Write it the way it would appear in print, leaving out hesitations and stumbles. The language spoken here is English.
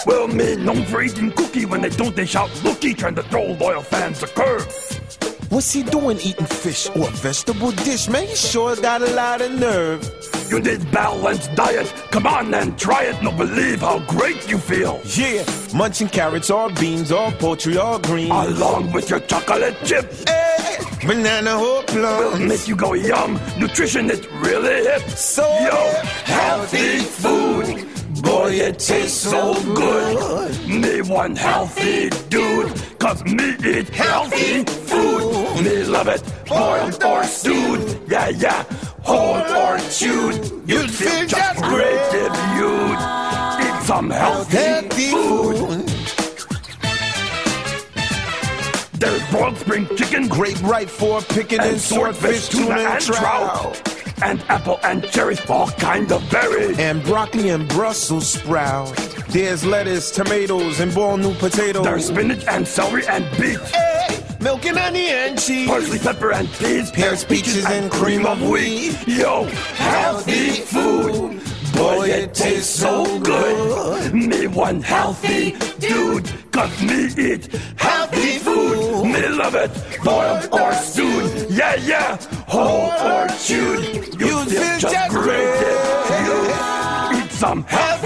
Well, me known for eating cookie. When they don't, they shout looky, trying to throw loyal fans a curve. What's he doing eating fish or a vegetable dish? Man, he sure got a lot of nerve. You need balanced diet. Come on and try it. No, believe how great you feel. Yeah, munching carrots or beans or poultry or greens. Along with your chocolate chips. Hey, banana or plums. Will make you go yum. Nutrition is really hip. So healthy food. Boy, it tastes so good. Me one healthy dude. Cause me eat healthy food. Me love it, boiled or stewed. Yeah, whole or chewed. You'd feel just great if you'd eat some healthy food. There's broiled spring chicken, grape ripe for picking, and swordfish, tuna and trout. And apple and cherries, all kind of berries. And broccoli and Brussels sprout. There's lettuce, tomatoes, and boiled new potatoes. There's spinach and celery and beets. Hey, milk and honey and cheese. Parsley, pepper and peas. Pears, peaches, and cream of wheat. Yo, healthy food. Boy, it tastes so good. Me one healthy dude. Cause me eat healthy food. Me love it, boiled or stewed. Yeah, whole or chewed. You feel just great if you eat some healthy